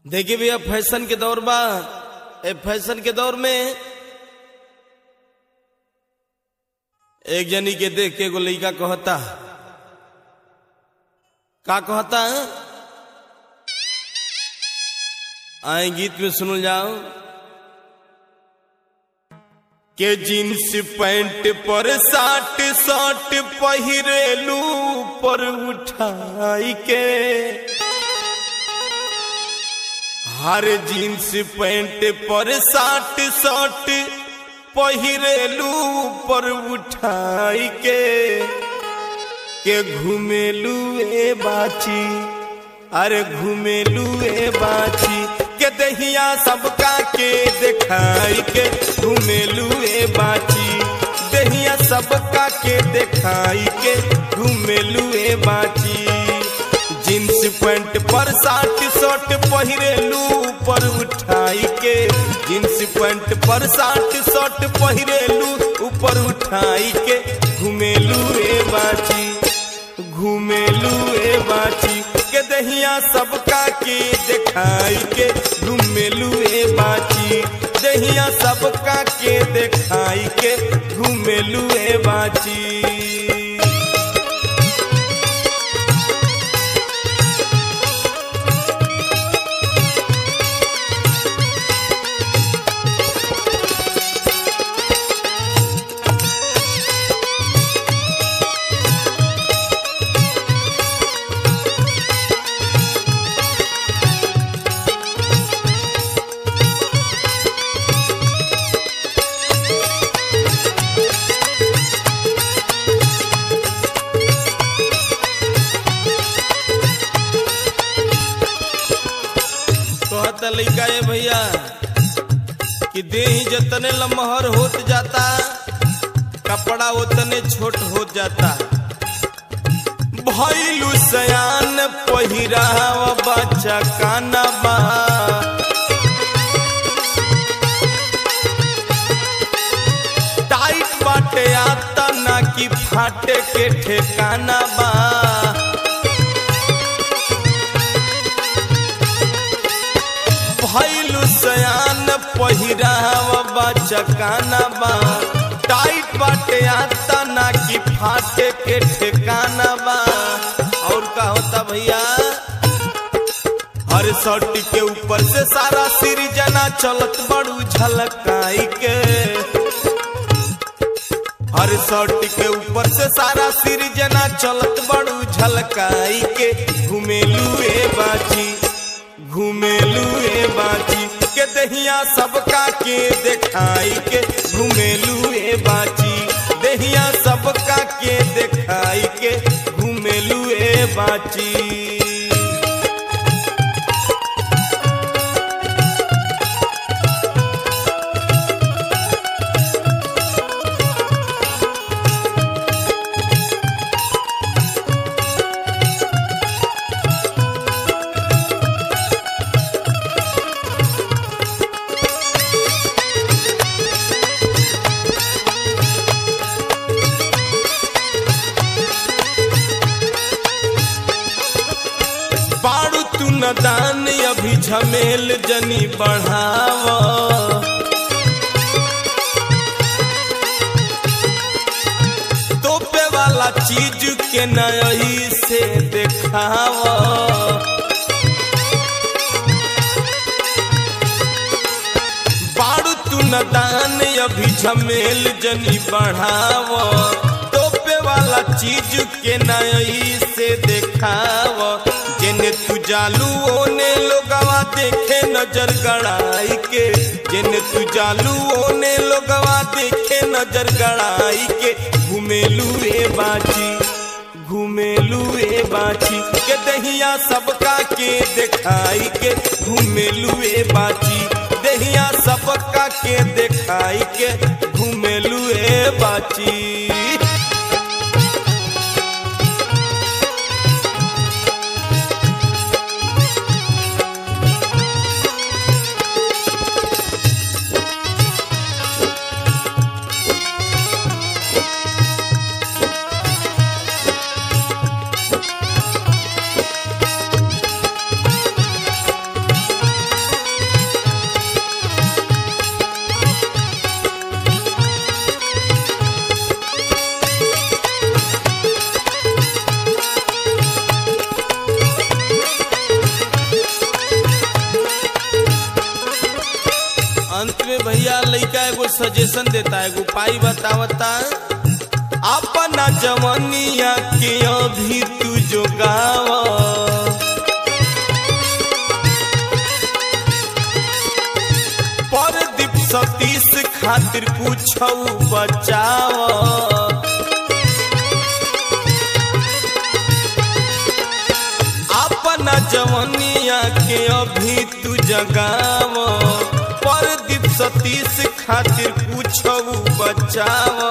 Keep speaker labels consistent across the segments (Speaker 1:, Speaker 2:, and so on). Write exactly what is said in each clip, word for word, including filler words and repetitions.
Speaker 1: देखिए भैया फैशन के दौर बा। ए फैशन के दौर में एक जनी के देख के एगो लइका कहता, का कहता है? आए गीत में सुन जाओ के जींस पैंट पर साट साट पहिरेलू पर उठाई के, हर जींस पैंट पर साट साट पहिरेलू पर उठाई के के घुमेलू ए बाची, अरे घुमेलू ए बाची के दहिया सबका के दिखाई के, घुमेलू ए बाची दहिया सबका के दिखाई के, घुमेलू ए बाची। जींस पैंट पर साट शर्ट पहिरेलू पर उठाई के, जींस पैंट पर साट शर्ट पहिरेलू ऊपर उठाई के, घुमेलू ए बाची घुमेलू ए बाची के दहिया सबका के दिखाई के, घुमेलू ए बाची दहिया सबका के दिखाई के, घुमेलू ए बाची। लइका है भैया कि देही जतने लमहर होत जाता कपड़ा उतने छोट होत जाता, भइलू सयान पहिराव बच्चा काना बा, टाइट बाटे आता ना कि फाटे के ठेकाना बा, भइलू सयान पहिराव बचकाना बा, टाइट बाटे आता ना कि फाटे के ठिकाना बा। और का होता भैया, हर शर्ट के ऊपर से सारा सिरजना चलत बड़ू झलकाई के, हर शर्ट के ऊपर से सारा सिरजना चलत बड़ू झलकाई के, घुमेलू ए बाची घुमेलू ए बाची के दहिया सबका के दिखाई के, घुमेलू ए बाची दहिया सबका के दिखाई के, घुमेलू ए बाची। दान अभी झमेल जनी बढ़ाव, तोपे वाला चीज के नही से देखाव, बारू तू न दान अभी झमेल जनी बढ़ाव, तोपे वाला चीज के नही से देखाव, जेने तू जालू ओने लोगवा देखे नजर गड़ाई के, जेने तू जालू ओने लोगवा देखे नजर गड़ाई के, घुमेलू ए बाची घुमेलू ए बाची के दहिया सबका के दिखाई के, घुमेलू ए बाची दहिया सबका के दिखाई के, घुमेलू ए बाची। अंत में भैया लइका एगो सजेशन देता है, एगो उपाय बतावता। अपना जवानिया के अभी तू जोगावा, परदीप सतीश खातिर कुछ बचावा। अपना जवानिया के अभी तू जगावा, परदीप सतीश खातिर कुछ बचावा।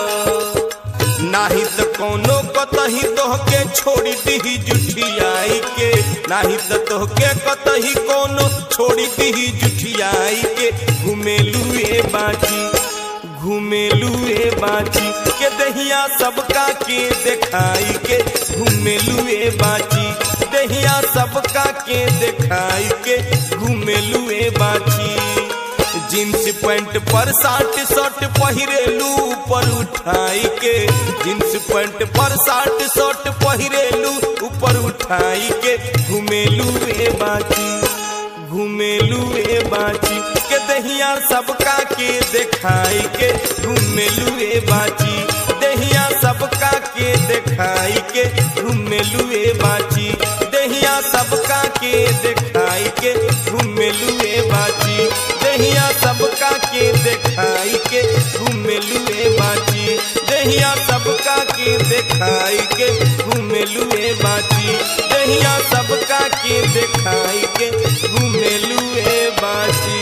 Speaker 1: नाही तो कोनो कतही तोहके छोड़ी दी जुठियाई के, नाही तो तोहके कतही कोनो छोड़ी दी जुठियाई के। घुमेलू ए बाची, घुमेलू ए बाची के दहिया सबका के देखाई के। घुमेलू ए बाची दहिया सबका के देखाई के। घुमेलू ए बाची जींस पैंट पर साट शर्ट पहिरेलू ऊपर उठाई के। जींस पैंट पर साट शर्ट पहिरेलू ऊपर उठाई के। घुमेलू ए बाची, घुमेलू ए बाची के दहिया सबका के देखाई के। घुमेलू ए बाची दहिया सबका के देखाई के। घुमेलू ए बाची दहिया सबका के देखाई के। घुमेलू ए बाची दहिया सबका के देखाई के। घुमेलू ए बाची दहिया सबका के देखाई के। घुमेलू ए बाची दहिया सबका के देखाई के। घुमेलू ए बाची।